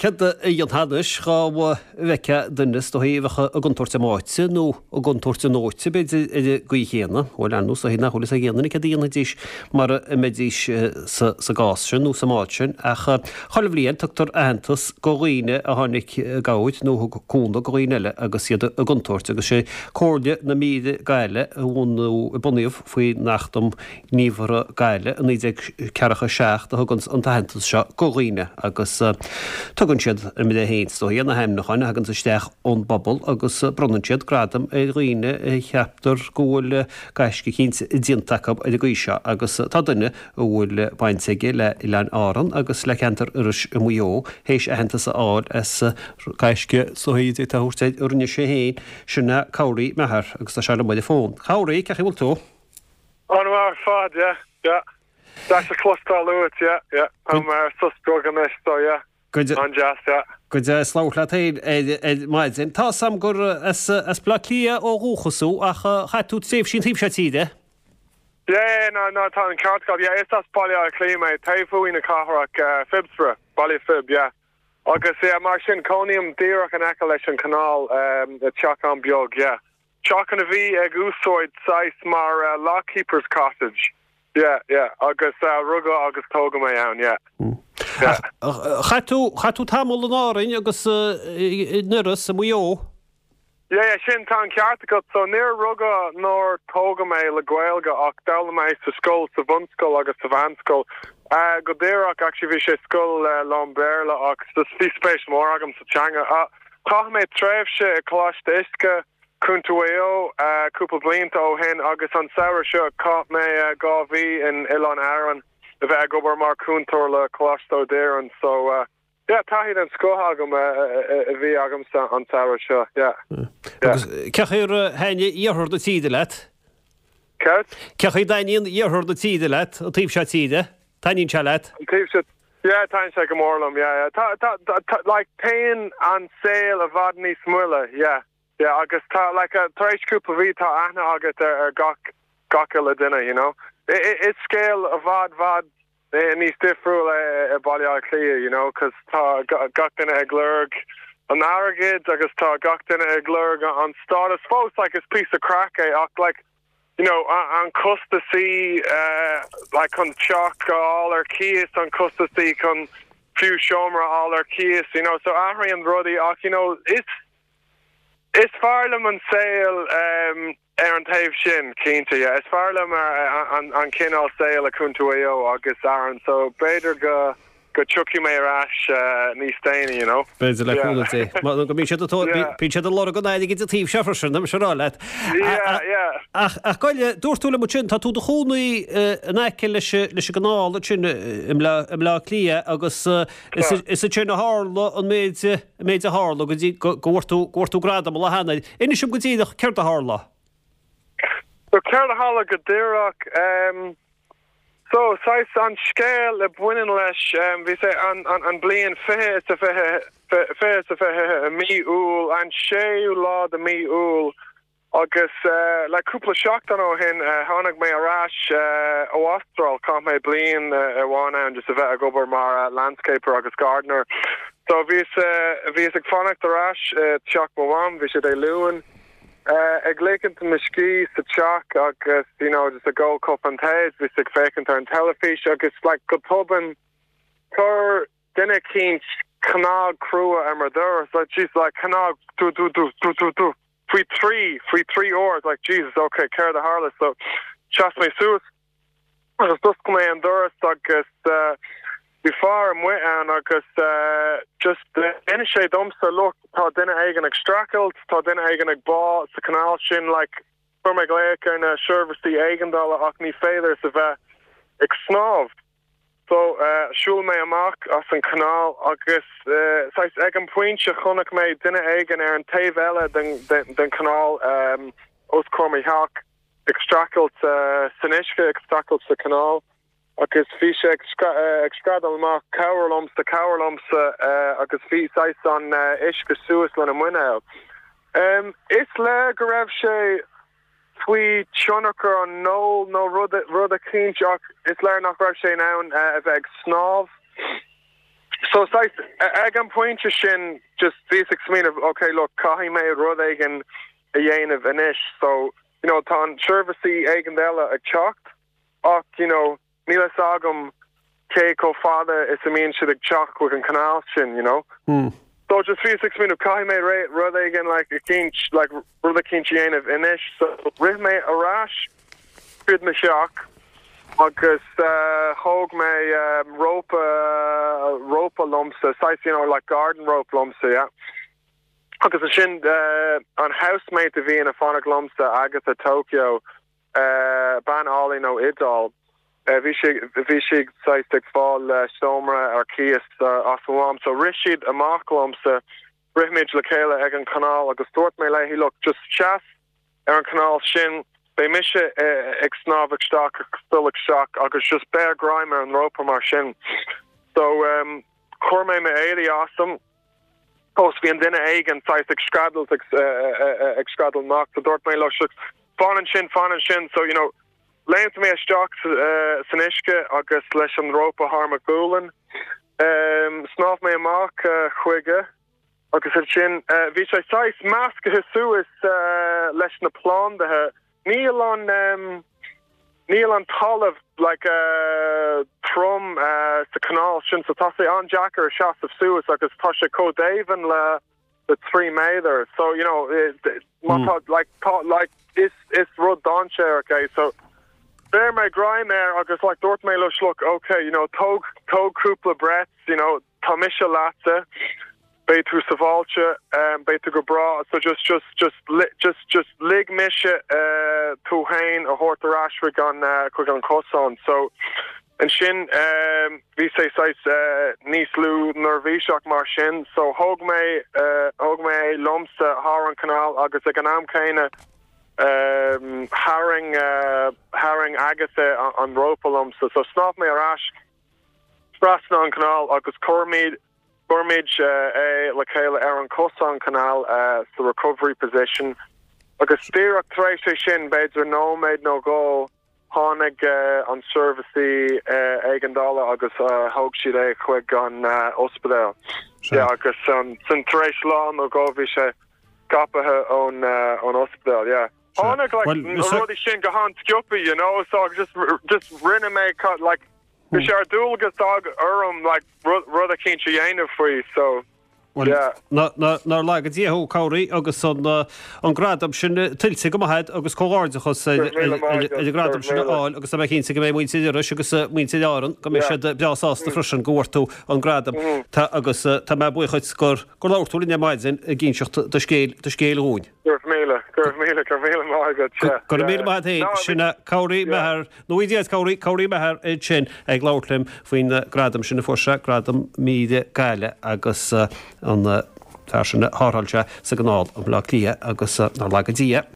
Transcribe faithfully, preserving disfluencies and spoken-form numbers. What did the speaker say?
Cad iad hadis ga bheice dunas do híomhacha a guntorta máite nó a guntorta nóite be go chéana bhil anú sa hína cholas a ghéanana a díana díis mar a medíis sa gásin nó sa máin ach cholah bblion tutar antas go roiine a tháinig gáid nó cúna go roiineile agus siad a guntorta agus sé cóirde na míide gaile bhúnú i buníomh faoi nachtam níomhar gaile a níag cearacha seach a thugann an tahantas seo go roiine agus tugann siad ar mid a héins do híana heimnacháin hagann sa steach ón bobbal agus brunann siad gradam é roiine cheaptar gúil gaisce cíns díontachab a gcuise agus tá duine bhfuil bainteige le lean áran agus le ceantar iris i muo hééis a hentas áil as gaisce sohéad tá thuirteid urne sé héin sinna cabhraí methar agus tá se le muid fón. Cabhraí ceach bhfuil tú? An mar fad, yeah, yeah. That's a cluster loot, yeah, yeah. I'm a suspect, so yeah. Good. On just, yeah. Good slaughter taid maidin. Tá sam gur as as placia ó rúchasú ach chatú séf sin tíb tíide. Yeah, no, no, tá an cart got, yeah, it's as polia clima, taifu in a caharach fibsra, poly fib, yeah. Agus yeah, mar sin conium dearach an accolation canal, um, the Chacan biog, yeah. Chacan a V ag úsáid sais mar uh, Lockkeeper's Cottage. Yeah, yeah. Agus uh, ruga agus tóga mé ann, yeah. Mm. Yeah. Chatú chatú tamil an árainn agus nuras a muo. Yeah, yeah, sin tá an ceartacad, so níor ruga nóir tóga mé le Gaelga ach dála mé sa scóil sa bhunscoil agus sa bhanscoil. Uh, go dtéireach actually bhí sé scóil uh, Lomberla ach sus bhí spéis mór agam sa teanga. Uh, Cá mé tréimhse a chláiste isce Cúntuéo, uh, cúpla blianta ó hen agus an saoir seo cá mé uh, gábhí in Ilan Aaron a bheith gobar mar cúntóir le chláistó déireann, so uh, yeah, taithid an scóthagam a bhí agam sa an saoir seo, yeah. Ceachir haine íorthir do tíide leat? Cead? Ceachir daíon íorthir do tíide leat ó tíb se tíide? Taíonn se leat? Tíb se, yeah, taíonn se go mórlam, yeah, yeah. Ta, ta, ta, ta, like, tain an saoil a bhad níos muile, yeah. Yeah, agus tá, like, a tréis cúpla bhí tá aithne agat ar gach gacha le duine, you know? It's scale a vad vad níos difriúil a bailile clia, you know, cos tá gach duine ag glurg an airgid agus tá gach duine ag glurg an stad. I suppose like it's piece of crack, eh? Like, you know, an custa sí, uh, like on chalk all our keys on custa sí con few shomra all our keys, you know. So ahri and ruddy, you know, it's it's farlam an sale um ar an taobh sin cínta, yeah. It's farlam ar an an cinál saoil a Cúntuéo agus Aaron, so beidir go go chuci mé arás níos déine, you know. Beidir le cúnta. Má go bhí sé bhí sé lá go náid gin a tíobh seafar sin, na se rá leat. Yeah, yeah. Ach ach goile dúirtúla mu sin tá tú do chúnaí an aice leis leis gnáil sin im lá clia agus is a sin a hála an méid méid a hála go gúirtú gúirtú gradam le hanaid. Inis sem go dtíach ceart a hála. So ceart a hála go dtíreach, um so sais an scéal a bhuiin leis um bhí sé an an an blion fé sa fé fé sa fé mí úl an séú lá de mí úl agus uh, le cúpla seachtain ó hin uh, tháinig mé arás uh, ó Astral cá mé blion uh, a bháin an just a bheith a gobar mar uh, landscaper agus gardener. So bhís uh, bhís ag fannacht arás uh, teach mháam bhí sé dé luúin. Uh, ag lécant an ski sa teach agus, you know, just a Gold Cup an taid, vis ag fécant ar an telefish agus, like, go tuban cur dinne cín canag crua am ar dur, so she's like, canag, do, do, do, do, do, do, free three, free three hours, like, Jesus, okay, care the harless, so, chas me suas, agus dus go me an dur, agus, uh, before I'm with an agus uh, just in sé dumsa look tá dinne eigen extracult tá dinne eigen ag bá sa canal sin like for me gléic ar na service the eigen dollar ach ní féidir sa bheith ag snáb. So uh, siúl mé amach as an canal agus uh, sais ag an pointse chunach mé dinne eigen ar an taobh eile den, den, den canal um, os cormi hack extracult uh, siniske extracult sa canal. Agus fi sé excradal má cawerlums de cawerlums uh, agus fi sais an uh, iske suas le an muine. Um, is le go raibh sé fui chonachar an nó nó rud rud a cínteach is le nach raibh sé nán uh, a bheith snáb So sais ag an pointe sin just ví mean of okay look cahi me rud again a yen of anish so you know tan servicey again della a chocked och you know Nila sagum keiko father is a mean should a chock with an canal sin you know mm. So just ví mean of cahi me rud again like a kinch like rud a kinch yen of anish so rih me a rash good me shock agus uh, hog me um, rope uh, rope lumsa size you know like garden rope lumsa yeah agus a shin uh, an housemate to be in a phonic lumsa Agatha Tokyo uh, ban all you know idol vi vi size fall stomra or kias aswam so rishid a mark lumsa rihmid lakela egan canal agus stort me le he look just chas er canal shin Bei mische ag snavik stock stillik shock agus just bear grimer and rope mar shin. So um Corme me éli awesome. Post vi an dinne eigen size ag skradel ag skradel knock the dort me lo fan and shin fan and shin so you know lein to me a stock uh sanishke agus leis an rope harma goolen. Um snaf me a mark uh chuige. agus shin uh vi size mask hisu is uh leis na plan de Neil on um, Neil on Tolive like uh, from uh, the canal since the Tassie on Jacker shots of Suez like it's Tasha Co Daven la the three Mather so you know it, it, mm. like like this is Rod Donche okay so there my grime there I guess like Dort Melo look okay you know tog tog couple breaths you know Tomisha Latze Beitu Savalcha, um, Beitu Gobra. So just, just, just, li, just, just lig misha uh, Tuhain a horta rashrig on uh, quick on Koson. So and shin um, vi say size uh, Nislu Nervishak mar shin. So hogme uh, hogme lumsa Haran Canal agus eganam kaina um, herring uh, herring Agatha on, on ropa lumsa. So snap me a rash Strasna Canal agus Cormead. Gormage uh, Lakela Aaron Kosan Canal, uh, the recovery position. Agus Spirak Tracy Shin, beds are no made no go. Honig uh, on servicey uh, Egandala, Agus uh, Hogshide Quig on uh, Hospital. Sure. Yeah, Agus um, St. Trace Law no go Visha Gapaha on uh, on Hospital, yeah. Sure. Honig like well, Rodi Shin Gahan Skuppi, you know, so just just Riname cut like. Mm. Sure, dulgus dog urum like rudder kincha yaina free so well, yeah. No no no like it's ho Kauri agus on uh, on gradam sin tilse go head agus cóáidechos e gradam sin all agus am kinse go mé muin sidir agus muin sidaran go mé se beásta frisin goirtú an gradam tá agus tá me buchait scor go láirtúlin ne maidin a ginsecht de scéil de scéil hún. Méle gur méle gur méle mágad gur méle mád hé sinna Kauri mehar nó idiad Kauri Kauri mehar é sin ag láirtlim faoin gradam sinna forse gradam míide gaile agus an fersene háhalse sa gnáil am le lia agus nar legadí.